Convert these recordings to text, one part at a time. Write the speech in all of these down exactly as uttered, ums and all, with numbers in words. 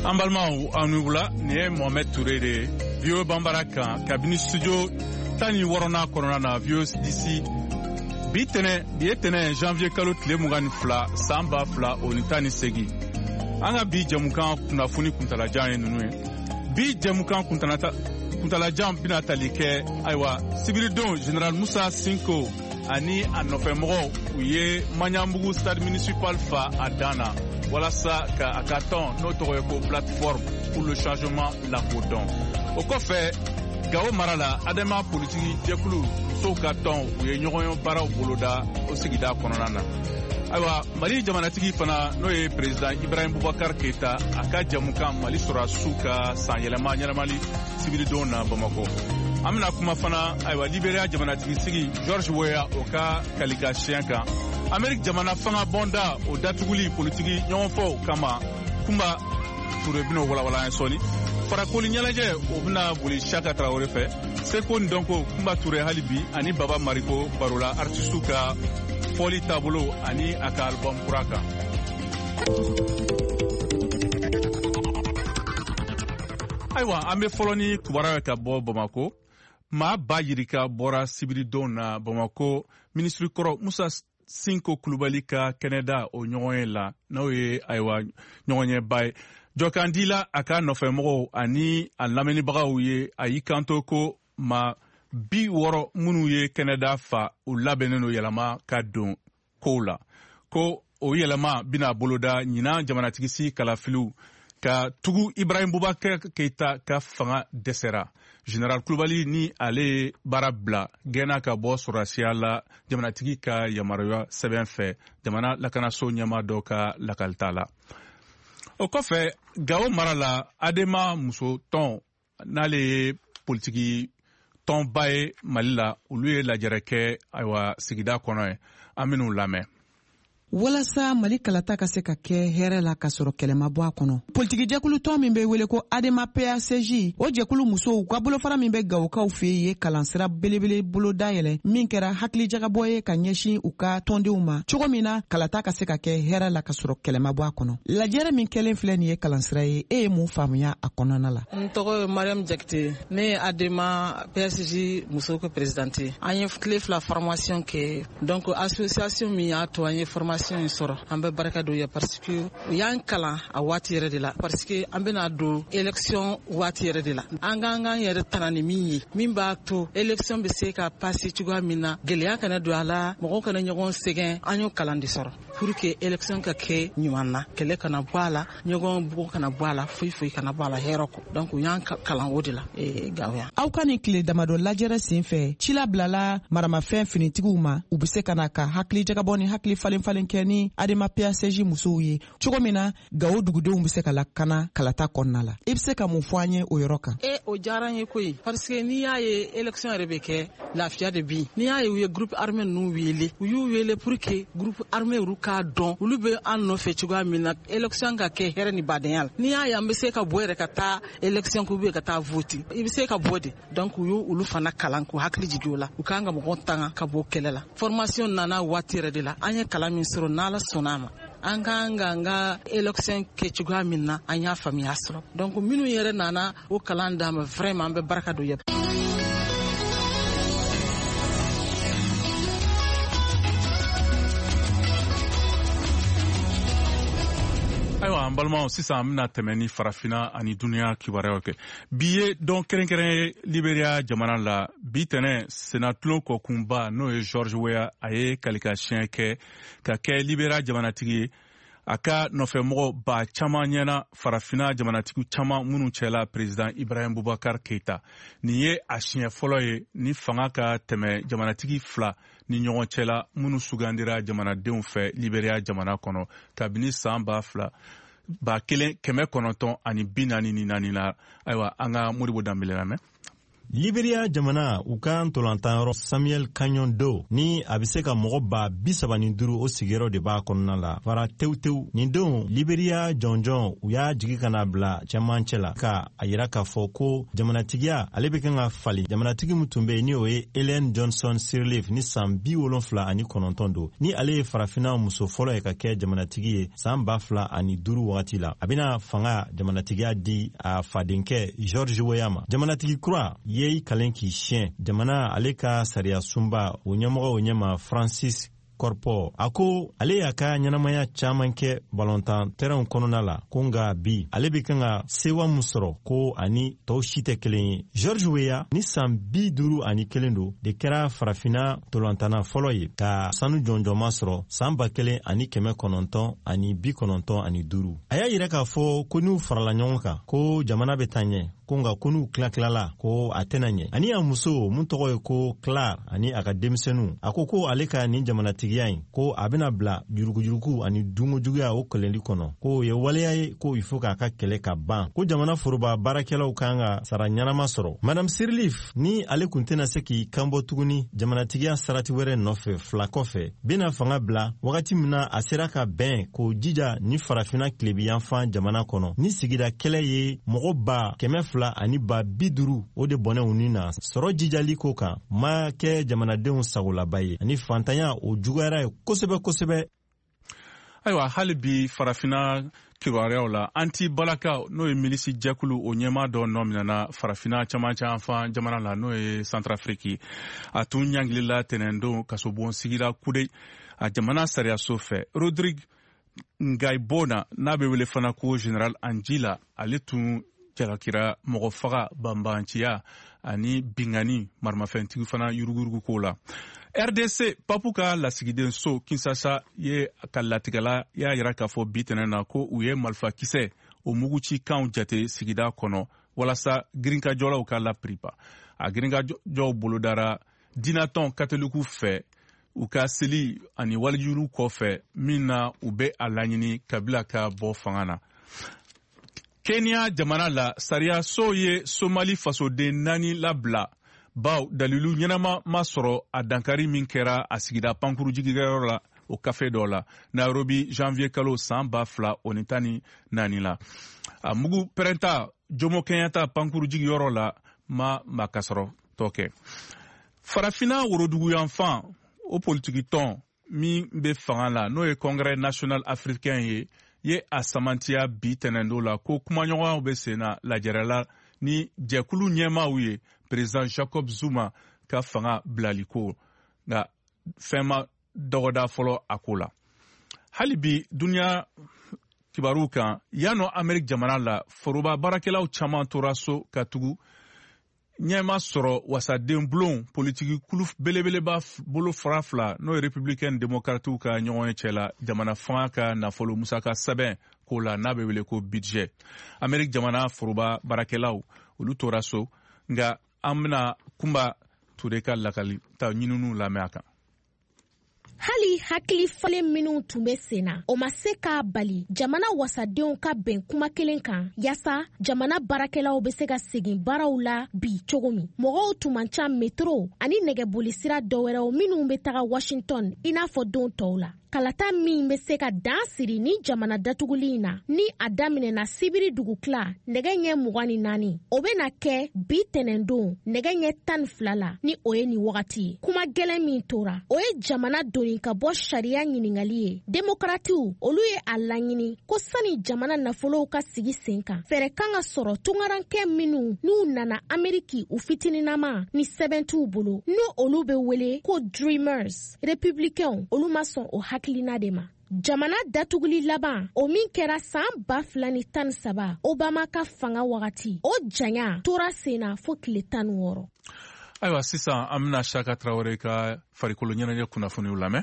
An balimaw aw ni wula nin ye Mohamed Touré de V O A Banbara kan kabini studio tan ni wɔɔrɔnan kɔnɔna na V O A D C bi tɛnɛ bi ye tɛnɛ janvier kalo tile mugan ni fila san ba fila o ni tan ni segin an ka bi jɛmukan kunnafoni kuntalajan ye ninnu ye bi jɛmukan kuntalajan bɛna tali kɛ ayiwa sibiridon General Musa Sinko ani a nɔfɛmɔgɔw u ye Maɲanbugu stade municipal fa a dan na walasa ka a ka tɔn n'o tɔgɔ ye ko plateforme pour le changement lakodɔn o kɔfɛ Gawo mara la adama politiki jɛkulu musow ka tɔn u ye ɲɔgɔnye baaraw boloda o sigida kɔnɔna na ayiwa Mali jamanatigi fana n'o ye président Ibrahim Boubacar Keita a ka jamukan Mali sɔrɔdasiw ka san yɛlɛma ɲɛnamali sibiridon na Bamako an bɛna kuma fana ayiwa Libéria jamanatigi sigi George Weah o ka kalika siɲɛ kan Amérique jamana fanga bonda o datuguli politiki ɲɔgɔnfɔw kama Kumba Touré bɛna walawala an sɔni farakoli ɲɛnajɛ o bɛna boli Chaka Traoré fɛ Seko Ndonko Kumba Touré hali bi ani Baba Mariko barola artistu ka fɔli taabolo ani a ka album kura kan ayiwa an bɛ fɔlɔ ni kibaruya ka bɔ Bamako maa ba yirika bɔra sibiridon na Bamako ministre kɔrɔ Musa Sinko Kulubali ka kɛnɛda o ɲɔgɔnye la n'o ye ayiwa ɲɔgɔnyɛba ye jɔkandila a ka nɔfɛmɔgɔw ani a lamɛnnibagaw ye a y'i kanto ko ma bi wɔɔrɔ minnu ye kɛnɛda fa u labɛnnen no yɛlɛma ka don kow la ko o yɛlɛma bɛna boloda ɲinan jamanatigisi kalafiliw ka tugu Ibrahim Boubacar Keita ka fanga dɛsɛra General Kulubali ni ale ye baara bila gɛnna ka bɔ sɔrɔdasiya la jamanatigi ka yamaruya sɛbɛn fɛ jamana lakanaso ɲɛma dɔ ka lakalita la o kɔfɛ Gawo mara la Adema muso tɔn n'ale ye politiki tɔnba ye Mali la olu ye lajɛrɛ kɛ ayiwa sigida kɔnɔ ye an bɛn'u lamɛn walasa Mali kalata ka se ka kɛ hɛrɛ la ka sɔrɔ kɛlɛma bɔ a kɔnɔ politiki jɛkulu tɔn min bɛ wele ko Adema P A C J o jɛkulu musow ka bolofara min bɛ Gawokaw fɛ ye kalansira belebele bolo dayɛlɛ min kɛra hakilijagabɔ ye ka ɲɛsin u ka tɔndenw ma cogo min na kalata ka se ka kɛ hɛrɛ la ka sɔrɔ kɛlɛma bɔ a kɔnɔ lajɛrɛ min kɛlen filɛ nin ye kalansira ye e ye mun faamuya a kɔnɔna la n tɔgɔ ye Mariam Jakite ne ye Adema P A C J musow ka présidente an ye tile fila formation kɛ donc association min y'a to an ye formation in sɔrɔ an bɛ barika don ye parce que u y'an kalan a waati yɛrɛ de la parce que an bɛna don élection waati yɛrɛ de la an k'an k'an yɛrɛ tana ni min ye min b'a to élection bɛ se ka passer cogoya min na gɛlɛya kana don a la mɔgɔw kana ɲɔgɔn sɛgɛn an y'o kalan de sɔrɔ pour que élection ka kɛ ɲuman na kɛlɛ kana bɔ a la ɲɔgɔn bugun kana bɔ a la foyi foyi kana bɔ a la hɛrɛ kɔ donc u y'an kalan o de la ee Gawoya aw ka nin tile damadɔ lajɛrɛ sen fɛ ci la bilala maramafɛn finitigiw ma u bɛ se ka na ka hakili jagabɔ ni hakili falen falen kɛ ni Adema P A C J musow ye cogo min na Gawo dugudenw bɛ se ka lakana kalata kɔnɔna la i bɛ se ka mun fɔ an ye o yɔrɔ kan e o diyara n ye koyi parce que n'i y'a ye élection yɛrɛ bɛ kɛ lafiya de bi n'i y'a ye u ye groupe armé ninnu wele u y'u wele pour que groupe armé olu k'a dɔn olu bɛ an nɔfɛ cogoya min na élection ka kɛ hɛrɛ ni badenya la n'i y'a ye an bɛ se ka bɔ yɛrɛ ka taa élection k'u bɛ ka taa vote i bɛ se ka bɔ de donc u y'u olu fana kalan k'u hakili jigin o la u kan ka mɔgɔw tanga ka bɔ kɛlɛ la formation nana waati yɛrɛ de la an ye kalan min sɔrɔ n'Ala sɔnna a ma an k'an ka an ka élection kɛ cogoya min na an y'a faamuya sɔrɔ donc minnu yɛrɛ nana o kalan d'an ma vraiment an bɛ barika don ye ayiwa an balimaw sisan an bɛna tɛmɛ ni farafina ani duniya kibaruyaw kɛ bi ye dɔn kɛrɛnkɛrɛn ye Libéria jamana la bi tɛnɛ senatulon kɔkunba n'o ye George Weah a ye kalikasiyɛn kɛ ka kɛ Libéria jamanatigi ye a ka nɔfɛmɔgɔ ba caman ɲɛna farafina jamanatigiw caman minnu cɛla président Ibrahim Boubacar Keita nin ye a siɲɛ fɔlɔ ye ni fanga ka tɛmɛ jamanatigi fila ni ɲɔgɔn cɛla minnu sugandira jamanadenw fɛ Libéria jamana kɔnɔ kabini san ba fila ba kelen kɛmɛ kɔnɔntɔn ani bi naani ni naani na ayiwa an ka Modibo Dambele lamɛn Liberia jamana u ka ntolantanyɔrɔ Samuel Canyon Do ni a bɛ se ka mɔgɔ ba bi saba ni duuru o sigiyɔrɔ de b'a kɔnɔna la fara tewutewu. Nin don Liberia jɔnjɔn u y'a jigi kana bila cɛmancɛ la ka a yira k'a fɔ ko jamanatigiya ale bɛ kan ka fali. Jamanatigi min tun bɛ yen ni o ye Ellen Johnson Sirleaf ni san bi wolonfila ani kɔnɔntɔn don. Ni ale ye farafina muso fɔlɔ ye ka kɛ jamanatigi ye san ba fila ani duuru wagati la. A bɛna fanga jamanatigiya di a fadenkɛ George Weah ma. Jamanatigi kura ye kalen k'i siɲɛ jamana ale ka sariya sunba o ɲɛmɔgɔ o ɲɛma Francis Korpo a ko ale y'a ka ɲɛnamaya caman kɛ balontan terrain kɔnɔna la ko nka bi ale bɛ kan ka sewa mun sɔrɔ ko ani tɔw si tɛ kelen ye. George Weah ni san bi duuru ani kelen don de kɛra farafina tolantana fɔlɔ ye ka sanu jɔnjɔnma sɔrɔ san ba kelen ani kɛmɛ kɔnɔntɔn ani bi kɔnɔntɔn ani duuru. A y'a yira k'a fɔ ko n'u farala ɲɔgɔn kan ko jamana bɛ taa ɲɛ ko nka ko n'u tila tilala ko a tɛna ɲɛ. Ani a muso mun tɔgɔ ye ko Claire ani a ka denmisɛnninw a ko ko ale ka nin jamanatigiya in ko a bɛna bila jurugujurugu ani dungojuguya o kɛlɛli kɔnɔ ko o ye waleya ye ko il faut k'a ka kɛlɛ ka ban ko jamana foroba baarakɛlaw kan ka sara ɲanama sɔrɔ. Madame Sirleaf ni ale kun tɛna se k'i kanbɔ tuguni jamanatigiya sarati wɛrɛ nɔfɛ fila kɔfɛ bɛna fanga bila wagati min na a sera ka bɛn k'o jija ni farafina tilebiyanfan jamana kɔnɔ ni sigida kɛlɛ ye mɔgɔ ba kɛmɛ fila ani ba bi duuru o de bɔnɛw ni na sɔrɔ jijali ko kan ma kɛ jamanadenw sagolaba ye ani fantanya o juguyara ye kosɛbɛ kosɛbɛ. Ayiwa hali bi farafina kibaruyaw la anti balaka n'o ye milisi jɛkulu o ɲɛma dɔ nɔ minɛna farafina caman caman fan jamana la n'o ye Centrafrique a tun ɲangilila tɛnɛndon kasobon sigira kude a jamana sariyaso fɛ. Rodrigue Ngaibona n'a bɛ wele fana ko General Anjila ale tun jalakira mɔgɔ faga banbanciya ani bingani marimafɛntigi fana yuruguyurugu ko la. R D C papu ka lasigiden so Kinshasa ye ka latigala y'a yira k'a fɔ bi tɛnɛ na ko u ye marifa kisɛ o muguci kanw jate sigida kɔnɔ walasa girinkajɔlaw ka lapiripa. A girinkajɔw bolodara dinatɔn katoliku fɛ u ka seli ani walijuru kɔfɛ min na u bɛ a laɲini kabila ka bɔ fanga na. Kenya jamana la sariya so ye Somali fasoden naani labila baw dalilu ɲɛnama ma sɔrɔ a dankari min kɛra a sigida pankurujigiyɔrɔ la o kafe dɔ la Nairobi janvier kalo san ba fila o ni tan ni naani la. A mugu pɛrɛnta Jomo Kenyatta pankurujigiyɔrɔ la ma makasɔrɔ tɔ kɛ. Farafina woroduguyanfan o politiki tɔn min bɛ fanga la n'o ye Congrès national africain ye ye a samantiya bi tɛnɛndo la ko kumaɲɔgɔnw bɛ sen na lajɛrɛla ni jɛkulu ɲɛmaaw ye Président Jacob Zuma ka fanga bilali ko nka fɛn ma dɔgɔda fɔlɔ a ko la. Hali bi duniya kibaru kan yanɔ Amérique jamana la foroba baarakɛlaw caman tora so ka tugu ɲɛma sɔrɔ wasaden bulon politiki kulu belebeleba bolo fara fila n'o ye républicaine démocratique ka ɲɔgɔn cɛ la jamana fanga ka nafolo musaka sɛbɛn ko la n'a bɛ wele ko budget. Amérique jamana foroba baarakɛlaw olu tora so nka an bɛna kunba Ture ka lakali ta ɲininiw lamɛn a kan. Hali hakili falen minnu tun bɛ sen na o ma se k'a bali jamana wasadenw ka bɛn kuma kelen kan yasa jamana baarakɛlaw bɛ se ka segin baaraw la bi cogo min. Mɔgɔw tun man ca metro ani nɛgɛbolisira dɔwɛrɛw minnu bɛ taga Washington i n'a fɔ don tɔw la. Kalata min bɛ se ka dan siri ni jamana datuguli in na ni a daminɛna Sibiri dugu tila nɛgɛ ɲɛ mugan ni naani o bɛna kɛ bi tɛnɛndon nɛgɛ ɲɛ tan ni fila la ni o ye nin wagati ye. Kuma gɛlɛn min tora o ye jamana doni ka bɔ sariya ɲiningali ye. Demokratiw olu ye a laɲini ko sani jamana nafolow ka sigi sen kan fɛrɛ kan ka sɔrɔ tungarankɛ minnu n'u nana Ameriki u fitininama ni sɛbɛn t'u bolo n'o olu bɛ wele ko Dreamers. Républicains olu ma sɔn o hakilina de ma. Jamana datuguli laban o min kɛra san ba fila ni tan saba Obama ka fanga wagati o janya tora sena fo tile tan wɔɔrɔ. Ayiwa sisan an bɛna Shaka Traore ka farikolo ɲɛnajɛ kunnafoniw lamɛn.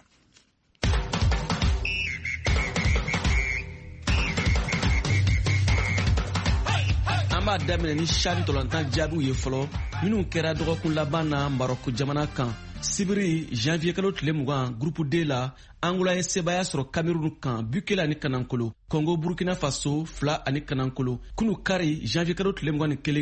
An b'a daminɛ ni Chad tolantan jaabiw ye fɔlɔ minnu kɛra dɔgɔkun laban na Marɔku jamana kan. Sibiri janvier kalo tile mugan groupe D la Angola ye sebaya sɔrɔ Cameroun kan Bukele ani Kanankolo. Congo Burkina Faso fila ani Kanankolo. Kunu kari janvier kalo tile mugan ni kelen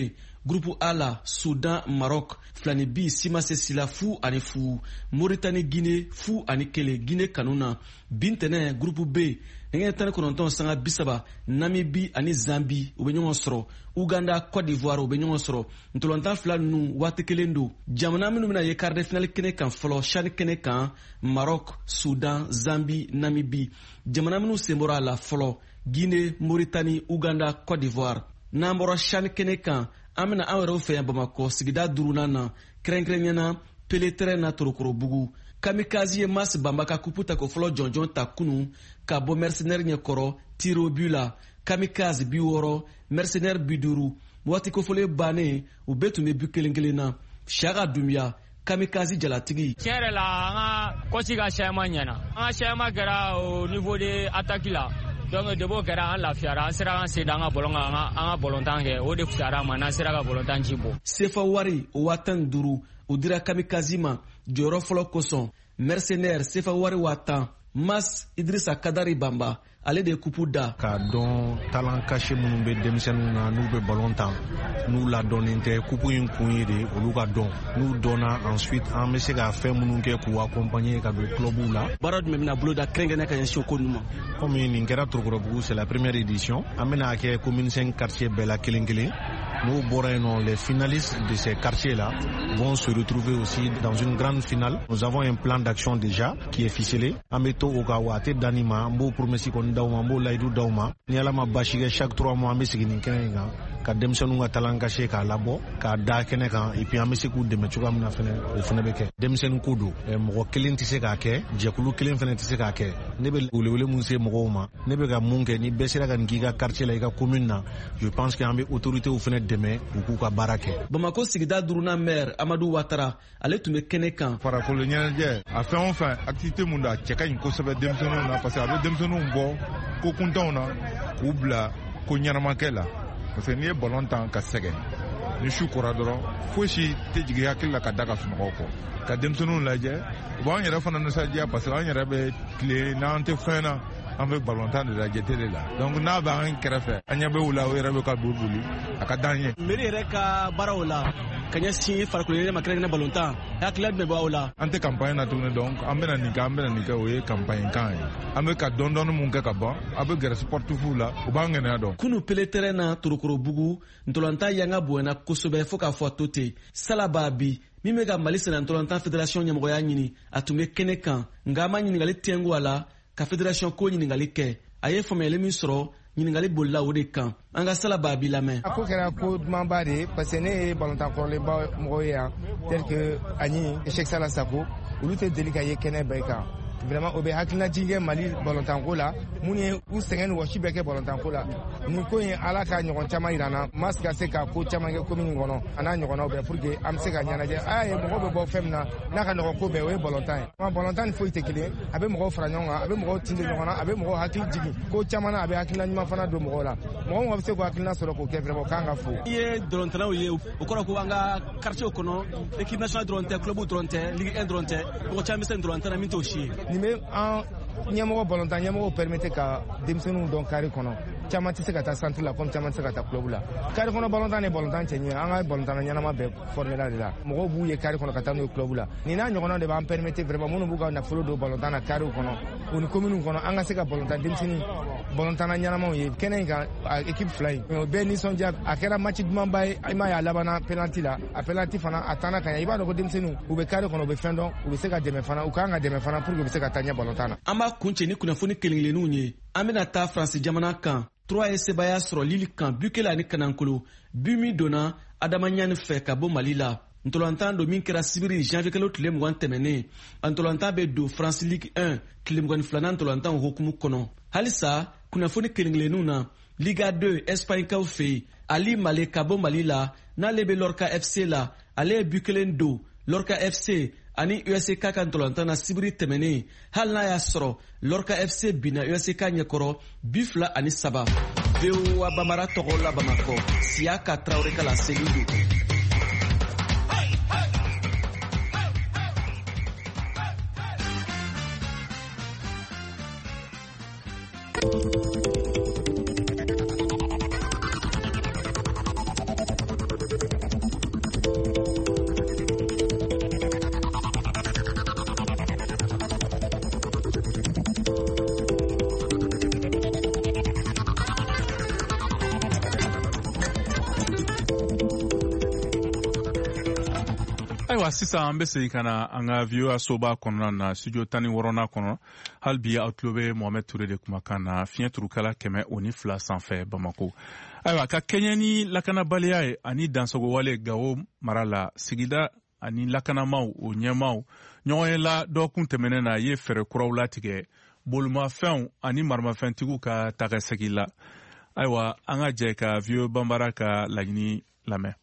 Grupu A la Sudan Maroc filani bi simase sila fu ani fu, Mauritanie Guinée fu ani kele Guinée kanuna, bintene grupu B nɛgɛ tan ni kɔnɔntɔn sanga bisaba Namibie ani Zambie u bɛ ɲɔgɔn sɔrɔ, Uganda Côte d'Ivoire u bɛ ɲɔgɔn sɔrɔ. Ntɔlɔntan fila ninnu waati kelen don. Jamana minnu bɛna ye quart de finale kɛnɛ kan fɔlɔ, Chad kɛnɛ kan, Maroc, Sudan, Zambie, Namibie. Jamana minnu sen bɔra a la fɔlɔ, Guinée, Mauritanie, Uganda, Côte d'Ivoire. N'an bɔra Chad kɛnɛ kan, an bɛna an yɛrɛw fɛ yan Bamakɔ sigida duurunan na, kɛrɛnkɛrɛnɲɛna Peletere na Torokorobugu. Kamikaze ye Mas Bamba ka kupu ta ko fɔlɔ jɔnjɔn ta kunu ka bɔ mercenaire ɲɛkɔrɔ tiro bu la. Kamikaze bi wɔɔrɔ, mercenaire bi duuru. Waati kofɔlen bannen u bɛɛ tun bɛ bu kelen kelen na. Siaka Dumbuya, Kamikaze jalatigi. Tiɲɛ yɛrɛ la an ka kɔsi ka changement ɲɛna. An ka changement kɛra au niveau de attaque la. Donc de b'o kɛra an lafiyara, an sera an sen da an ka bɔlɔn kan, an ka bɔlɔntan kɛ, o de fisayara an ma n'an sera ka bɔlɔntan ci bɔ. Sefa wari o waa tan ni duuru u dira Kamikaze ma jɔyɔrɔ fɔlɔ kosɔn. Mercenaire Sefa wari waa tan. Mas Idrissa Kadari Bamba ale de ye kupu da. Ka dɔn talan kase minnu bɛ denmisɛnninw na n'u bɛ ballon tan n'u ladɔnnen tɛ kupu in kun ye de olu ka dɔn, n'u dɔnna ensuite an bɛ se ka fɛn minnu kɛ k'u accompagner ka don clubw la. Baara jumɛn bɛna bolo da kɛrɛnkɛrɛnnen ka ɲɛsin o ko ninnu ma. Comme nin kɛra Torokorobugu c'est la première édition, an bɛna kɛ commune cinq quartier bɛɛ la kelen kelen. Nous, les finalistes de ces quartiers-là vont se retrouver aussi dans une grande finale. Nous avons un plan d'action déjà qui est ficelé. Ameto Okawate Danima, Mbo Promesi Kondauma, Mbo Laidou Dauma, Nialama Bashige chaque trois mois, Messigin Kenga, ka denmisɛnninw ka talan kase k'a labɔ k'a da kɛnɛ kan et puis an bɛ se k'u dɛmɛ cogoya min na fɛnɛ o fɛnɛ bɛ kɛ. Denmisɛnnin ko don, mɔgɔ kelen tɛ se k'a kɛ, jɛkulu kelen fɛnɛ tɛ se k'a kɛ. Ne bɛ welewele mun se mɔgɔw ma, ne bɛ ka mun kɛ ni bɛɛ sera ka nin k'i ka quartier la i ka commune na, je pense que an bɛ autorités fɛnɛ dɛmɛ u k'u ka baara kɛ. Bamako sigida duurunan maire Amadou Ouattara ale tun bɛ kɛnɛ kan. Farikolo ɲɛnajɛ a fɛn o fɛn activité mun don a cɛ ka ɲi kosɛbɛ denmisɛnninw na parce que a bɛ denmisɛnninw bɔ ko kuntanw na k'u bila ko ɲɛnamakɛ la. Parce que n'i ye ballon tan ka sɛgɛn ni su kora dɔrɔn foyi si tɛ jigin hakili la ka da ka sunɔgɔ kɔ ka denmisɛnninw lajɛ u b'an yɛrɛ fana nisɔndiya parce que an yɛrɛ bɛ tile n'an tɛ fɛn na an bɛ ballon tan de lajɛ tele la donc n'a b'an kɛrɛfɛ an ɲɛ bɛ u la o yɛrɛ bɛ ka boli boli a ka d'an ye. Mairie yɛrɛ ka baaraw la ka ɲɛsin farikolo ɲɛnajɛ ma kɛrɛnkɛrɛnnen ballon tan hakilila jumɛn b'aw la. An tɛ campagne na tuguni donc an bɛna nin kɛ an bɛna nin kɛ o ye campagne kan ye an bɛ ka dɔɔni dɔɔni mun kɛ ka ban a bɛ gɛrɛ sportifu la u b'an ŋɛnɛya dɔn. Kunu Peletere na Torokorobugu ntɔlɔntan yanga bonyana kosɛbɛ fo k'a fɔ a to ten Salaba bi min bɛ ka Mali Sɛnɛ ntɔlɔntan fédération ɲɛmɔgɔya ɲini a tun bɛ kɛnɛ kan nka an ma ɲininkali tɛngu a la ka fédération ko ɲininkali kɛ a ye faamuyali min sɔrɔ ɲininkali bolila o de kan an ka Salaba bi lamɛn. A ko kɛra ko dumanba de ye parce que ne ye ballontan kɔrɔlenba mɔgɔw ye yan tel que Agni Cheikh Sala Sako olu tɛ deli ka ye kɛnɛ bɛɛ kan. Vraiment o bɛ hakilinaji kɛ Mali ballontanko la mun ye u sɛgɛn ni wɔsi bɛɛ kɛ ballontanko la nin ko in Ala ka ɲɔgɔn caman yira an na Mas ka se ka ko caman kɛ commune kɔnɔ a n'a ɲɔgɔnnaw bɛɛ pour que an bɛ se ka ɲɛnajɛ a ye mɔgɔw bɛ bɔ fɛn min na n'a ka nɔgɔn ko bɛɛ o ye ballontan ye. Ballontan ni foyi tɛ kelen a bɛ mɔgɔw fara ɲɔgɔn kan a bɛ mɔgɔw tinde ɲɔgɔn na a bɛ mɔgɔw hakili jigin ko caman na a bɛ hakilina ɲuman fana don mɔgɔw la mɔgɔ mɔgɔ bɛ se k'o hakilina sɔrɔ k'o kɛ vraiment k'an ka fo. I ye dɔrɔntɛlaw ye o kɔrɔ ko an ka quartier kɔnɔ équipe nationale dɔrɔn tɛ club dɔrɔn tɛ ligue un dɔrɔn tɛ mɔgɔ caman bɛ se nin dɔrɔn tɛ na min t'o si ye. Nin bɛ an ɲɛmɔgɔ ballontan ɲɛmɔgɔw permettre ka denmisɛnninw dɔn carré kɔnɔ caman tɛ se ka taa centre la comme caman tɛ se ka taa club la. Carré kɔnɔ ballontan ni ballontan cɛ ɲɛ an ka ballontan ɲɛnama bɛɛ formé la de la mɔgɔw b'u ye carré kɔnɔ ka taa n'u ye club la nin n'a ɲɔgɔnnaw de b'an permettre vraiment minnu b'u ka nafolo don ballontan na carré kɔnɔ o ni commune kɔnɔ an ka se ka ballontan denmisɛnnin ballontan ɲɛnamaw ye kɛnɛ in kan équipe fila in o bɛɛ nisɔndiya a kɛra match dumanba ye i m'a ye a labanna penalty la a penalty fana a tanna ka ɲɛ i b'a dɔn ko denmisɛnninw u bɛ carré kɔnɔ u bɛ fɛn dɔn u bɛ se ka dɛmɛ fana u kan ka dɛmɛ fana pour que u bɛ se ka taa ɲɛ ballontan na. An b'a kuncɛ ni kunnafoni kelen-kelenninw ye an bɛna taa Faransi jamana kan trois ye sebaya sɔrɔ Lille kan Bukele ani Kanankolo bu min donna Adama Ɲani fɛ ka bɔ Mali la ntɔlɔntan don min kɛra sibiri janvier kalo tile mugan tɛmɛnen a ntɔlɔntan bɛ don France Ligue un tile mugan ni filanan ntɔlɔntan hukumu kɔnɔ halisa kunnafoni kelen-kelenninw na Liga deux Espagne kaw fɛ yen Ali Male ka bɔ Mali la n'ale bɛ Lorca F C la ale ye Bukele don Lorca F C ani U S C K ka ntɔlɔntan na sibiri tɛmɛnen hali n'a y'a sɔrɔ Lorca F C binna U S C K ɲɛkɔrɔ bi fila ani saba. V O A Bamara tɔgɔ la Bamakɔ Siaka Traoré ka laseli don. ayiwa sisan an bɛ segin ka na an ka V O A soba kɔnɔna na studio tan ni wɔɔrɔnan kɔnɔ hali bi aw tulo bɛ Mohamed Ture de kumakan na fiɲɛ turukala kɛmɛ o ni fila sanfɛ Bamako. Ayiwa ka kɛɲɛ ni lakanabaliya ye ani dansogowale Gawo mara la sigida ani lakanamaw o ɲɛmaw ɲɔgɔnyela dɔgɔkun tɛmɛnen na ye fɛɛrɛ kuraw latigɛ bolomafɛnw ani maramafɛntigiw ka tagasegi la. Ayiwa an ka jɛ ka V O A Banbara ka laɲini lamɛn.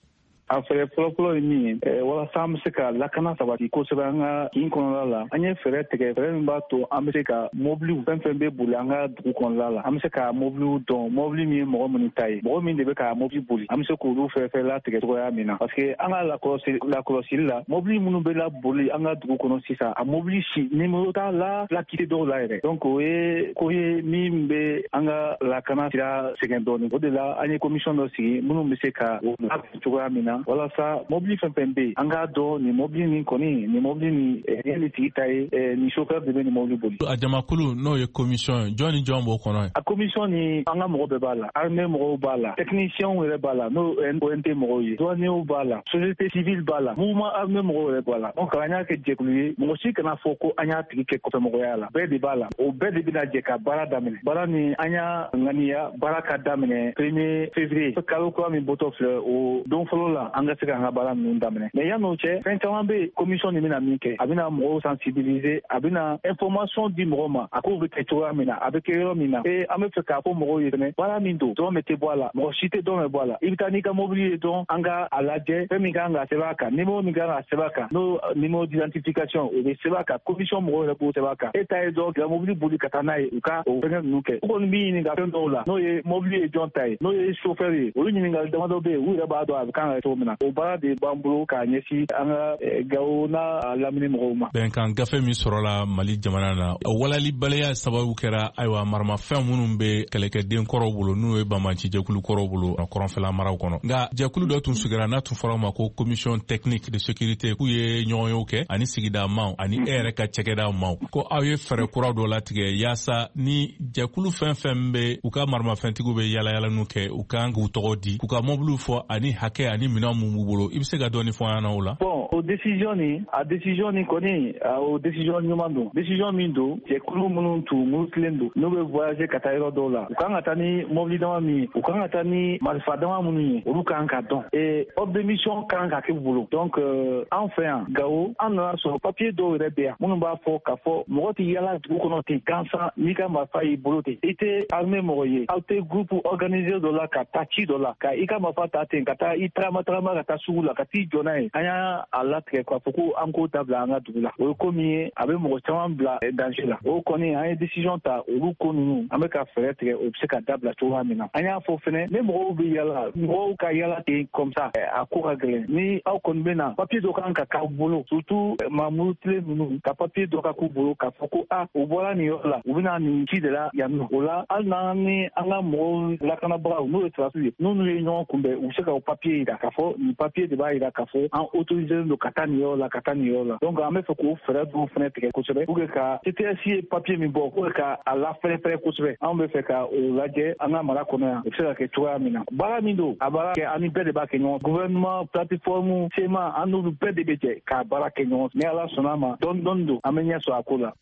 A fɛɛrɛ fɔlɔfɔlɔ ye min ye walasa an bɛ se ka lakana sabati kosɛbɛ an ka kin kɔnɔna la an ye fɛɛrɛ tigɛ fɛɛrɛ min b'a to an bɛ se ka mobiliw fɛn fɛn bɛ boli an ka dugu kɔnɔna la an bɛ se ka mobiliw dɔn mobili min ye mɔgɔ minnu ta ye mɔgɔ min de bɛ ka mobili boli an bɛ se k'olu fɛn fɛn latigɛ cogoya min na parce que an ka lakɔlɔsili la mobili minnu bɛ laboli an ka dugu kɔnɔ sisan a mobili si nimero t'a la filakite dɔw la yɛrɛ donc o ye ko ye min bɛ an ka lakana sira sɛgɛn dɔɔnin o de la an ye commission dɔ sigi minnu bɛ se ka o labɛn cogoya min na walasa mobili fɛn fɛn bɛ yen an k'a dɔn nin mobili nin kɔni nin mobili nin nin ni tigi ta ye nin chauffeur de bɛ nin mobili boli. A jamakulu n'o ye commission ye jɔn ni jɔn b'o kɔnɔ ye. A commission ni an ka mɔgɔ bɛɛ b'a la armée mɔgɔw b'a la technicien yɛrɛ b'a la n'o O N T mɔgɔw ye douaniers b'a la société civile b'a la mouvement armé mɔgɔw yɛrɛ b'a la donc an y'a kɛ jɛkulu ye mɔgɔ si kana fɔ ko an y'a tigi kɛ kɔfɛmɔgɔya la bɛɛ de b'a la o bɛɛ de bɛna jɛ ka baara daminɛ baara ni an y'a ŋaniya baara ka daminɛ premier février kalo kura min bɔtɔ filɛ o don fɔlɔ la an ka se ka an ka baara ninnu daminɛ mais yan'o cɛ fɛn caman bɛ yen commission ni bɛna min kɛ a bɛna mɔgɔw sensibiliser a bɛna information di mɔgɔw ma a kow bɛ kɛ cogoya min na a bɛ kɛ yɔrɔ min na et an bɛ fɛ k'a fɔ mɔgɔw ye fɛnɛ baara min don dɔrɔmɛ tɛ bɔ a la mɔgɔ si tɛ dɔrɔmɛ bɔ a la i bɛ taa n'i ka mobili ye dɔrɔn an ka a lajɛ fɛn min kan ka sɛbɛn a kan numéro min kan ka sɛbɛn a kan n'o numéro d'identification o bɛ sɛbɛn a kan commission mɔgɔw yɛrɛ b'o sɛbɛn a kan e ta ye dɔrɔn ka mobili boli ka taa n'a ye u ka o fɛngɛ ninnu kɛ u kɔni b'i ɲininka fɛn dɔw la n'o ye mobili ye jɔn ta ye n'o ye chauffeur ye olu ɲininkali damadɔ bɛ yen u yɛrɛ b'a dɔn a bɛ kan ka kɛ cogo min na o baara de b'an bolo k'a ɲɛsin an ka Gawo n'a lamini mɔgɔw ma. Bɛnkan gafe min sɔrɔla Mali jamana na o walalibaliya sababu kɛra ayiwa maramafɛn minnu bɛ kɛlɛkɛden kɔrɔw bolo n'o ye Banbanci jɛkulu kɔrɔw bolo kɔrɔnfɛla maraw kɔnɔ nka jɛkulu dɔ tun sigira n'a tun fɔra ma ko commission technique de sécurité k'u ye ɲɔgɔnyew kɛ ani sigida maaw ani e yɛrɛ ka cɛkɛda maaw ko aw ye fɛɛrɛ kuraw dɔ latigɛ yaasa ni jɛkulu fɛn fɛn bɛ u ka maramafɛntigiw bɛ yalayala n'u kɛ u kan k'u tɔgɔ di k'u ka mobiliw fɔ ani hakɛ ani minɛn mun b'u bolo i bɛ se ka dɔɔni fɔ an ɲɛna o la. Bon o décision ni a décision ni kɔni o décision ɲuman don décision min don jɛkulu minnu tun murutilen don n'u bɛ voyager ka taa yɔrɔ dɔw la u kan ka taa ni mobili dama min ye u kan ka taa ni marifa dama minnu ye olu kan ka dɔn et ordre de mission kan ka kɛ bolo donc an fɛ yan Gawo an nana sɔrɔ papier dɔw yɛrɛ bɛ yan minnu b'a fɔ k'a fɔ mɔgɔ tɛ yala dugu kɔnɔ ten gansan n'i ka marifa y'i bolo ten i tɛ armée mɔgɔ ye aw tɛ groupe organisé dɔ la ka taa ci dɔ la ka i ka marifa ta ten ka taa i tagama tagama ka taa sugu la ka t'i jɔ n'a ye an y'a a latigɛ k'a fɔ ko an k'o dabila an ka dugu la o ye ko min ye a bɛ mɔgɔ caman bila danger la o kɔni an ye décision ta olu ko ninnu an bɛ ka fɛɛrɛ tigɛ o bɛ se ka dabila cogoya min na an y'a fɔ fɛnɛ ni mɔgɔw bɛ yala mɔgɔw ka yala ten comme ça a ko ka gɛlɛn ni aw kɔni bɛ na papier dɔ kan ka k'aw bolo surtout mamurutilen ninnu ka papier dɔ ka k'u bolo k'a fɔ ko a u bɔra nin yɔrɔ la u bɛna nin ci de la yan nɔ o la hali n'an ni an ka mɔgɔw lakanabagaw n'o ye sirasiw ye n'olu ye ɲɔgɔn kunbɛn u bɛ se ka o papier yira k'a fɔ nin papier de b'a yira k'a fɔ an autorisé don ka taa nin yɔrɔ la ka taa nin yɔrɔ la donc an bɛ fɛ k'o fɛɛrɛ dɔw fana tigɛ kosɛbɛ pour que ka C T S ye papier min bɔ pour que ka a lafɛrɛfɛrɛ kosɛbɛ an bɛ fɛ ka o lajɛ an ka mara kɔnɔ yan o bɛ se ka kɛ cogoya min na baara min don a baara kɛ an ni bɛɛ de b'a kɛ ɲɔgɔn gouvernement plateforme S E M A an n'olu bɛɛ de bɛ jɛ k'a baara kɛ ɲɔgɔn ni Ala sɔnna a ma dɔɔni dɔɔni don an bɛ ɲɛ sɔrɔ a ko la.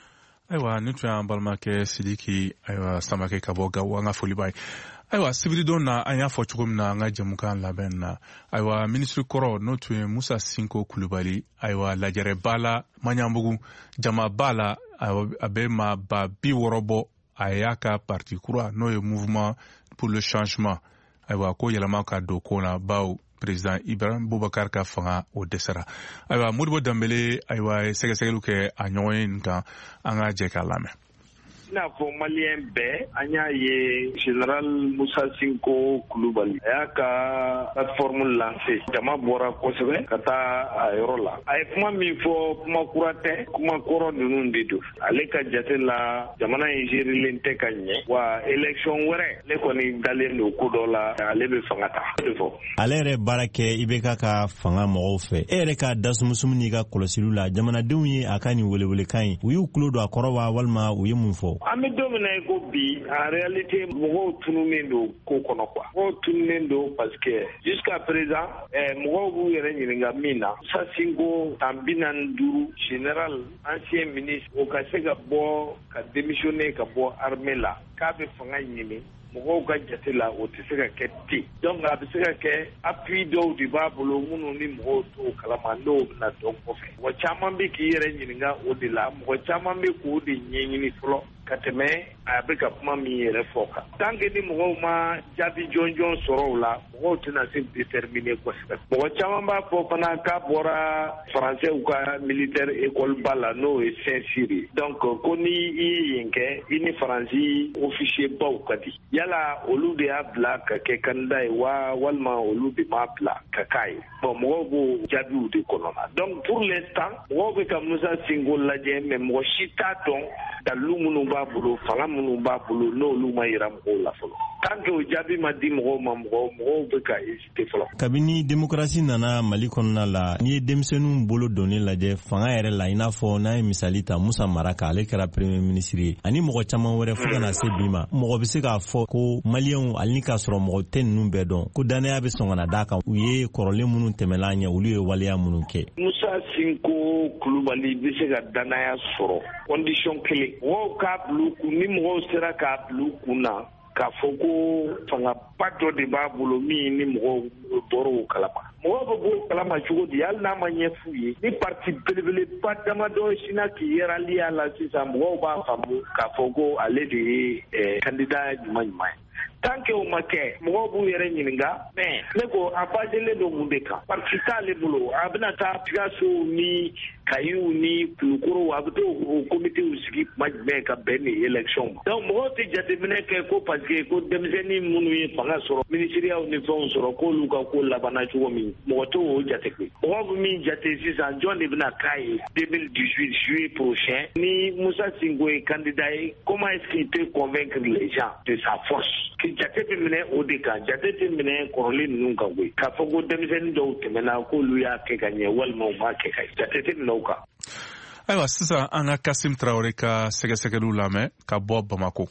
Ayiwa ni tun y'an balimakɛ Sidiki ayiwa Samakɛ ka bɔ Gawo an ka foli b'a ye. Ayiwa sibiridon na an y'a fɔ cogo min na an ka jɛmukan labɛn na ayiwa minisiri kɔrɔ n'o tun ye Musa Sinko Kulubali ayiwa lajɛrɛ b'a la Maɲanbugu jama b'a la a bɛ maa ba bi wɔɔrɔ bɔ a y'a ka parti kura n'o ye mouvement pour le changement ayiwa ko yɛlɛma ka don ko na baw président Ibrahim Boubacar ka fanga o dɛsɛra ayiwa Modibo Dembele ayiwa sɛgɛsɛgɛliw kɛ a ɲɔgɔn ye nin kan an ka jɛ k'a lamɛn. I n'a fɔ maliyɛn bɛɛ an y'a ye général Musa Sinko Kulubali a y'a ka plateforme lancé jama bɔra kosɛbɛ ka taa a yɔrɔ la a ye kuma min fɔ kuma kura tɛ kuma kɔrɔ ninnu de don ale ka jate la jamana in gérilen tɛ ka ɲɛ wa élection wɛrɛ ne kɔni dalen don ko dɔ la ale bɛ fanga ta o de fɔ. Ale yɛrɛ baara kɛ I B K ka fanga mɔgɔw fɛ e yɛrɛ ka dasumusumu n'i ka kɔlɔsiliw la jamanadenw ye a ka nin welewelekan ye u y'u tulo don a kɔrɔ wa walima u ye mun fɔ. Diao. An bɛ don min na i ko bi en réalité mɔgɔw tununen don ko kɔnɔ quoi. Mɔgɔw tununen don parce que jusqu'à présent mɔgɔw b'u yɛrɛ ɲininka min na Musa Sinko san bi naani ni duuru général ancien ministre o ka se ka bɔ ka démissionner ka bɔ armée la k'a bɛ fanga ɲini mɔgɔw ka jate la o tɛ se ka kɛ ten donc a bɛ se ka kɛ appui dɔw de b'a bolo minnu ni mɔgɔw t'o kalama n'o bɛna dɔn kɔfɛ mɔgɔ caman bɛ k'i yɛrɛ ɲininka o de la mɔgɔ caman bɛ k'o de ɲɛɲini fɔlɔ ka tɛmɛ a bɛ ka kuma min yɛrɛ fɔ kan tant que ni mɔgɔw ma jaabi jɔnjɔn sɔrɔ o la mɔgɔw tɛna se déterminer kosɛbɛ mɔgɔ caman b'a fɔ fana k'a bɔra faransɛw ka militaire école ba la n'o ye Saint-Cyr donc ko ni i ye yen kɛ i ni faransi officier baw ka di yala olu de y'a bila ka kɛ candidat ye wa walima olu de m'a bila ka k'a ye bon mɔgɔw b'o jaabiw de kɔnɔ na donc pour l'instant mɔgɔw bɛ ka Musa Sinko lajɛ mais mɔgɔ si t'a dɔn dalu minnu b'a bolo fanga minnu b'a bolo n'olu ma yira mɔgɔw la fɔlɔ tant que o jaabi ma di mɔgɔw ma mɔgɔw mɔgɔw bɛ ka hésiter fɔlɔ. Kabini démocratie nana Mali kɔnɔna la n'i ye denmisɛnninw bolo donni lajɛ fanga yɛrɛ la i n'a fɔ n'a ye misali ta Musa Mara kan ale kɛra premier ministre ye ani mɔgɔ caman wɛrɛ fo ka na se bi ma mɔgɔ bɛ se k'a fɔ ko maliyɛnw hali ni k'a sɔrɔ mɔgɔ tɛ ninnu bɛɛ dɔn ko danaya bɛ sɔn ka na d'a kan u ye kɔrɔlen minnu tɛmɛla ɲɛ olu ye waleya minnu kɛ. Musa Sinko Kulubali bɛ se ka danaya sɔrɔ condition kelen mɔgɔw k'a bila u kun ni mɔgɔw sera k'a bila u kun na k'a fɔ ko fangaba dɔ de b'a bolo min ni mɔgɔw bɔra o kalama mɔgɔw bɛ bɔ o kalama cogo di hali n'a ma ɲɛ f'u ye ni parti belebeleba damadɔ sina k'i yɛrɛli a la sisan mɔgɔw b'a faamu k'a fɔ ko ale de ye candidat ɲuman ɲuman ye tant que o ma kɛ mɔgɔw b'u yɛrɛ ɲininka mais ne ko a baselen don mun de kan parti t'ale bolo a bɛna taa Picasso ni Kayiw ni Kulukoro a bɛ to o comitew sigi kuma jumɛn ka bɛn ni élection ma donc mɔgɔw tɛ jateminɛ kɛ ko parce que ko denmisɛnnin minnu ye fanga sɔrɔ ministériyaw ni fɛnw sɔrɔ k'olu ka ko labanna cogo min mɔgɔ t'o o jate koyi mɔgɔw bɛ min jate sisan jɔn de bɛna k'a ye deux mille dix-huit juillet prochain ni Musa Sinko ye candidat ye comment est-ce qu'il peut convaincre les gens de sa force jate bɛ minɛ o de kan jate tɛ minɛ kɔrɔlen ninnu kan koyi k'a fɔ ko denmisɛnnin dɔw tɛmɛna k'olu y'a kɛ ka ɲɛ walima u m'a kɛ ka ɲɛ jate tɛ minɛ o kan. Ayiwa sisan an ka Kasim Traoré ka sɛgɛsɛgɛliw lamɛn ka bɔ Bamako.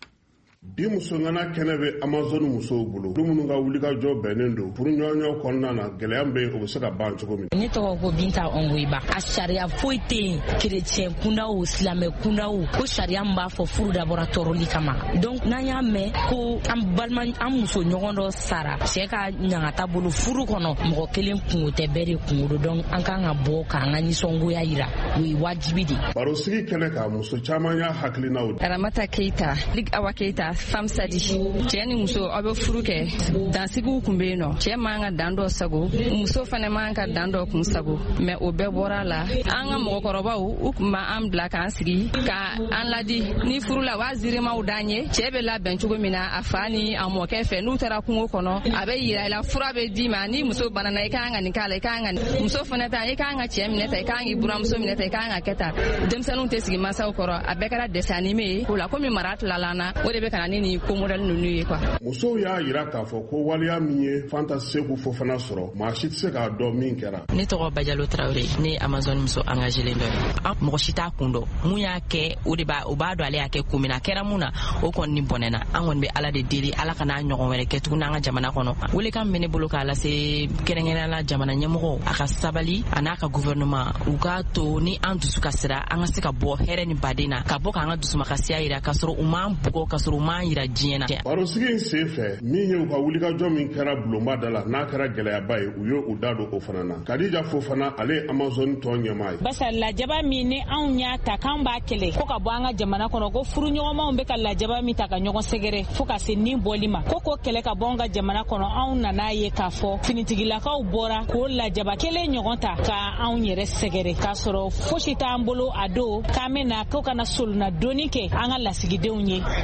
Bi musongana kɛnɛ bɛ Amazon musow bolo olu minnu ka wulikajɔ bɛnnen don furu ɲɔgɔnɲɔ kɔnɔna na gɛlɛya bɛ o bɛ se ka ban cogo min. Ne tɔgɔ ko Binta Ongoiba a sariya foyi tɛ yen kerecɛn kundaw silamɛ kundaw ko sariya min b'a fɔ furu dabɔra tɔɔrɔli kama donc n'an y'a mɛn ko an balima an muso ɲɔgɔn dɔ sara cɛ ka ɲangata bolo furu kɔnɔ mɔgɔ kelen kungo tɛ bɛɛ de kungo don donc an kan ka bɔ k'an ka nisɔngoya yira o ye wajibi de. Baro sigi kɛnɛ kan muso caman y'a hakilinaw. Aramata Keita Lig Awa Keita Fam Sadi cɛ ni muso aw bɛ furu kɛ dansigiw kun bɛ yen nɔ cɛ man ka dan dɔ sago muso fana man ka dan dɔ kun sago mais o bɛɛ bɔra la an ka mɔgɔkɔrɔbaw u kun b'an bila k'an sigi ka an ladi ni furu la wa zirimaw d'an ye cɛ bɛ labɛn cogo min na a fa ni a mɔkɛ fɛ n'u taara kungo kɔnɔ a bɛ yira i la fura bɛ d'i ma ni muso banana i kan ka nin k'a la i kan ka muso fana ta i kan ka cɛ minɛ ta i kan k'i buramuso minɛ ta i kan ka kɛ ta denmisɛnninw tɛ sigi mansaw kɔrɔ a bɛɛ kɛra dessin animé ye o la komi mara tilala na o de bɛ ka na ni nin ko modèle ninnu ye quoi. Musow y'a yira k'a fɔ ko waleya min ye Fanta Seku Fofana sɔrɔ maa si tɛ se k'a dɔn min kɛra. Ne tɔgɔ Bajalo Traoré ne Amazon muso engagélen dɔ ye an mɔgɔ si t'a kun dɔn mun y'a kɛ o de b'a o b'a dɔn ale y'a kɛ ko min na kɛra mun na o kɔni ni bɔnɛna an kɔni bɛ Ala de deli Ala kana ɲɔgɔn wɛrɛ kɛ tuguni an ka jamana kɔnɔ welekan min bɛ ne bolo k'a lase kɛrɛnkɛrɛnnenya la jamana ɲɛmɔgɔw a ka sabali a n'a ka gouvernement u k'a to ni an dusu kasira an ka se ka bɔ hɛrɛ ni baden na ka bɔ k'an ka dusumakasiya yira k'a sɔrɔ u m'an bugɔ k'a sɔrɔ u m'an yira diɲɛ na. Barosigi in sen fɛ min ye u ka wulikajɔ min kɛra bulonba da la n'a kɛra gɛlɛyaba ye u ye u da don o fana na Kadija Fofana ale ye Amazon tɔn ɲɛmaa ye. Basa lajaba min ni anw y'a ta k'an b'a kɛlɛ fo ka bɔ an ka jamana kɔnɔ ko furu ɲɔgɔnmaw bɛ ka lajaba min ta ka ɲɔgɔn sɛgɛrɛ fo ka se nin bɔli ma ko ko kɛlɛ ka bɔ an ka jamana kɔnɔ anw nan'a ye k'a fɔ finitigilakaw bɔra k'o lajaba kelen ɲɔgɔn ta ka anw yɛrɛ sɛgɛrɛ k'a sɔrɔ fosi t'an bolo a don k'an bɛ na ko kana solona doni kɛ an ka lasigidenw ye o yɛlɛma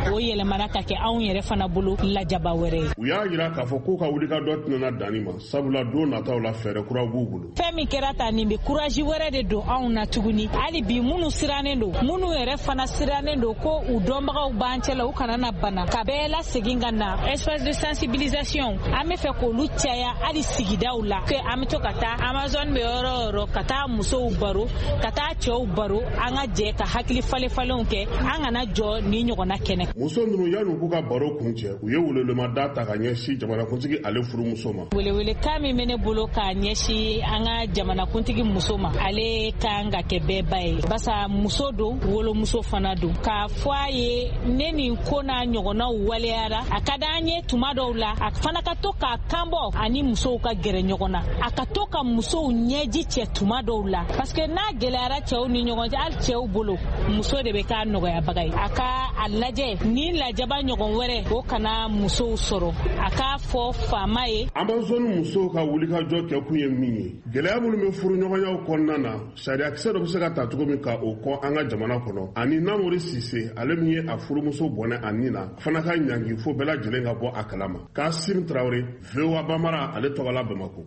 jamana ka kɛ anw yɛrɛ fana bolo lajaba wɛrɛ u y'a yira k'a fɔ k'u ka wulikajɔ tɛna danni ma sabula don nataw la fɛɛrɛ kuraw b'u bolo fɛn min kɛra ta nin bɛ kuraji wɛrɛ de don anw na tuguni hali bi minnu sirannen don minnu yɛrɛ fana sirannen don ko u dɔnbagaw b'an cɛla u kana na bana ka bɛɛ lasegin ka na espace de sensibilisation an bɛ fɛ k'olu caya hali sigidaw la ke an bɛ to ka taa Amazon bɛ yɔrɔ o yɔrɔ ka taa musow baro ka taa cɛw baro an ka jɛ ka hakili falen-falenw kɛ an kana jɔ ni ɲɔgɔnna kɛnɛ muso ninnu yan'u k'u ka baro kun cɛ u ye welewelema ta ka ɲɛsin jamanakuntigi ale furumuso ma welewelekan min bɛ ne bolo k'a ɲɛsin an ka jamanakuntigi muso ma ale kan ka kɛ bɛɛ ba ye basa muso don wolomuso fana don k'a fɔ a ye ne nin ko n'a ɲɔgɔnnaw waleyara a ka d'an ye tuma dɔw la a fana ka to k'a kanbɔ ani musow ka gɛrɛ ɲɔgɔn na a ka to ka musow ɲɛji cɛ tuma dɔw la parce que n'a gɛlɛyara cɛw ni ɲɔgɔn cɛ hali cɛw bolo muso de bɛ k'a nɔgɔyabaga ye a ka a lajɛ ni lajaba ɲɔgɔn wɛrɛ o kana musow sɔrɔ a k'a fɔ faama ye Amazon musow ka wulikajɔ kɛ kun ye min ye gɛlɛya minnu bɛ furu ɲɔgɔnyaw kɔnɔna na sariyakisɛ dɔ bɛ se ka ta cogo min ka o kɔ an ka jamana kɔnɔ ani Namori Sise ale min ye a furumuso bɔnɛ a nin na fana ka ɲangi fo bɛɛ lajɛlen ka bɔ a kalama Kasim Traoré V O A Bambara ale tɔgɔla Bamako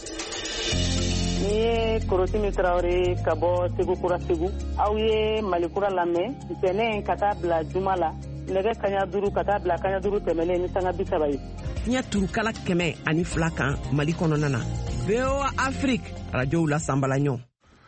ni ye Korotimi Traoré ka bɔ Segu Kura Segu aw ye Malikura lamɛn ntɛnɛn ka taa bila juma la nɛgɛ kaɲa duuru ka taa bila kaɲa duuru tɛmɛnen ni sanga bi saba ye ɲɛ turukala kɛmɛ ani fila kan Mali kɔnɔna na V O A Afrique radio la Sambalaɲɔ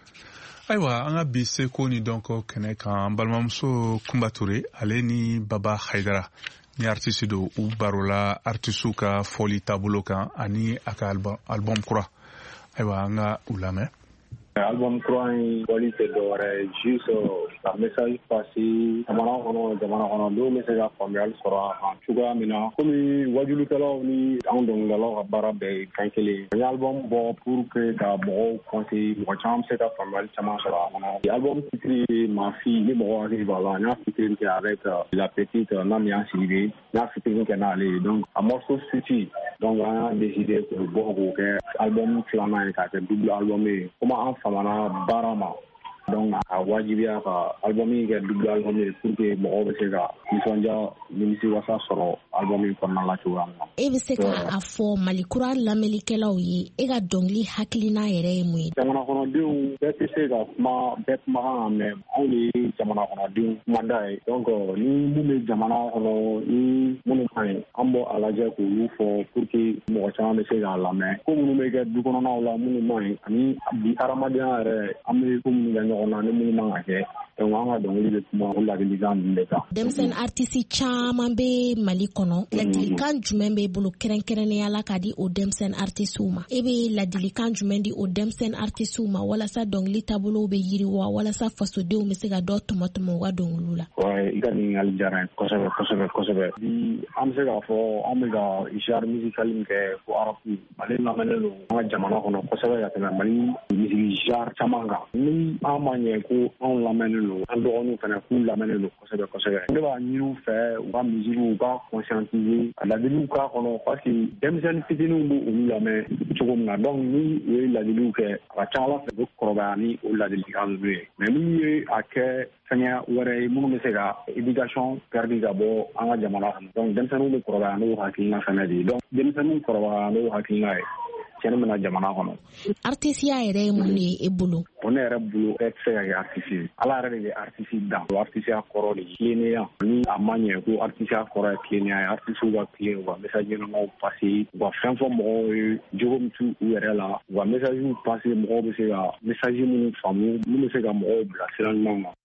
ayiwa an ka bi seko ni dɔnko kɛnɛ kan balimamuso Kumba Ture ale ni Baba Haidara ni artiste do u barola artistu ka foli taabolo kan ani a ka album kura ayiwa an ka u lamɛn album kura in wali tɛ dɔwɛrɛ juste ka message passer jamana kɔnɔ jamana kɔnɔ dɔw bɛ se ka faamuyali sɔrɔ a kan cogoya min na komi wajulikɛlaw ni an dɔnkilidalaw ka baara bɛɛ ye kan kelen n ye album bɔ pour que ka mɔgɔw conseiller mɔgɔ caman bɛ se ka faamuyali caman sɔrɔ a kɔnɔ album titre ye ma fille ni mɔgɔw hakili b'a la n y'a featuring kɛ avec la petite Namiya Sidibe n y'a featuring kɛ n'ale ye donc a morceau suit donc an y'a décidé k'o bɔ k'o kɛ album filanan ye k'a kɛ double album ye komi an famana baara ma donc a wajibiya ka album in kɛ double album ye pour que mɔgɔw bɛ se ka nisɔndiya nimisi wasa sɔrɔ album in kɔnɔna la cogoya min na. E bɛ se ka a fɔ Malikura lamɛnnikɛlaw ye e ka dɔnkili hakilina yɛrɛ ye mun ye? Jamana kɔnɔdenw bɛɛ tɛ se ka kuma bɛɛ kumakan mɛn anw de ye jamana kɔnɔdenw kumada ye donc ni mun bɛ jamana kɔnɔ ni minnu ka ɲi an bɔ a lajɛ k'olu fɔ pour que mɔgɔ caman bɛ se k'a lamɛn ko minnu bɛ kɛ du kɔnɔnaw la minnu ma ɲi ani bi hadamadenya yɛrɛ an bɛ ko minnu kɛ ɲɔgɔn na ni minnu man ka kɛ donc an ka dɔnkili bɛ kuma o ladilikan ninnu de kan. Denmisɛnnin artiste caman bɛ Mali kɔnɔ ladilikan jumɛn bɛ bolo kɛrɛnkɛrɛnnenya la ka di o denmisɛnnin artistes ma e bɛ ladilikan jumɛn di o denmisɛnnin artistes ma walasa dɔnkili taabolow bɛ yiriwa walasa fasodenw bɛ se ka dɔ tɔmɔtɔmɔ u ka dɔnkiliw la. Ouais, i ka ɲininkali diyara n ye kosɛbɛ kosɛbɛ kosɛbɛ bi an bɛ se k'a fɔ an bɛ ka genre musical min kɛ ko arabu Mali lamɛnnen don an ka jamana kɔnɔ kosɛbɛ ka tɛmɛ Mali musique genre caman kan ni an ma ɲɛ ko anw lamɛnnen don an dɔgɔninw fana k'u lamɛnnen don kosɛbɛ kosɛbɛ ne b'a ɲini u fɛ u ka musique u ka conscientiser a ladiliw k'a kɔnɔ parce que denmisɛnnin fitininw b'u olu lamɛn cogo min na donc ni u ye ladiliw kɛ a ka ca Ala fɛ u bɛ kɔrɔbaya ni o ladilikan ninnu ye mais n'u ye a kɛ fɛngɛ wɛrɛ ye minnu bɛ se ka éducation perdu ka bɔ an ka jamana kɔnɔ donc denmisɛnninw bɛ kɔrɔbaya n'o hakilina fana de ye donc denmisɛnninw kɔrɔbaya n'o hakilina ye tiɲɛ min na jamana kɔnɔ. Artisiya yɛrɛ ye mun de ye e bolo? O ne yɛrɛ bolo e tɛ se ka kɛ artiste ye Ala yɛrɛ de bɛ artiste dan o artisiya kɔrɔ de ye tilennenya ni a ma ɲɛ ko artisiya kɔrɔ ye tilennenya ye artistes ka tilen u ka message ɲɛnamaw passer u ka fɛn fɔ mɔgɔw ye jogo min t'u yɛrɛ la u ka messages passer mɔgɔw bɛ se ka message minnu faamu minnu bɛ se ka mɔgɔw bila sira ɲuman kan.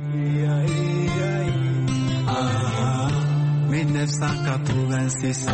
mille neuf cent quatre-vingt-six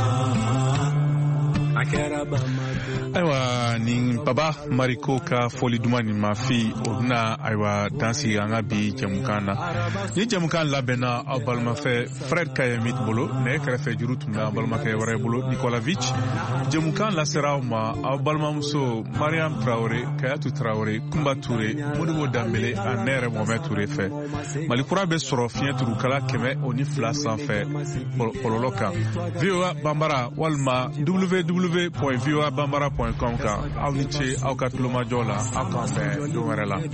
ayiwa ni Baba Mariko ka foli duman ni mafi o bɛna ayiwa dansi an ka bi jɛmukan na ni jɛmukan labɛnna aw balimafɛ Fred Kayemit bolo nɛgɛ kɛrɛfɛ juru tun bɛ an balimakɛ wɛrɛ bolo Nikolavic jɛmukan lasera aw ma aw balimamuso Mariam Traoré Kayatu Traoré Kumba Ture Modibo Dambele a ne yɛrɛ Mohamed Ture fɛ Malikura bɛ sɔrɔ fiɲɛ turukala kɛmɛ o ni fila sanfɛ bɔlɔlɔ kan V O A Bambara walima w w w w point voa bambara point com kan aw ni ce aw ka tulomajɔ la aw k'an bɛn don wɛrɛ la.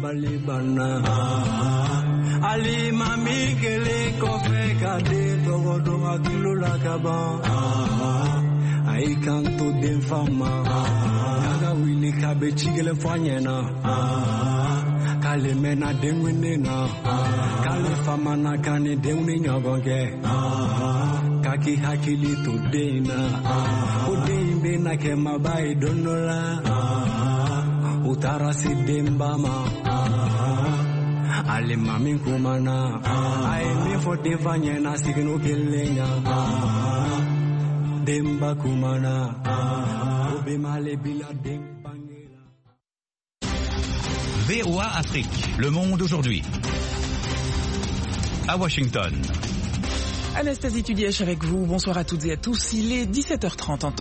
Ali mami kele kɔfɛ ka den tɔgɔ dɔn a kilo la ka ban a y'i kan to den fa ma a ka wuli k'a bɛ ci kelen fɔ a ɲɛna k'ale mɛnna den wele na k'ale fa mana kan ni denw ni ɲɔgɔn kɛ k'a k'i hakili to den na ko den in bɛna kɛ maba ye don dɔ la u taara se denba ma. Ale mami kumana ai mi fo devanya na signo kelenya demba kumana obe male bila dembangela. V O A Afrique, le monde aujourd'hui. À Washington. Anastasie Tudièche avec vous. Bonsoir à toutes et à tous. Il est dix-sept heures trente en temps.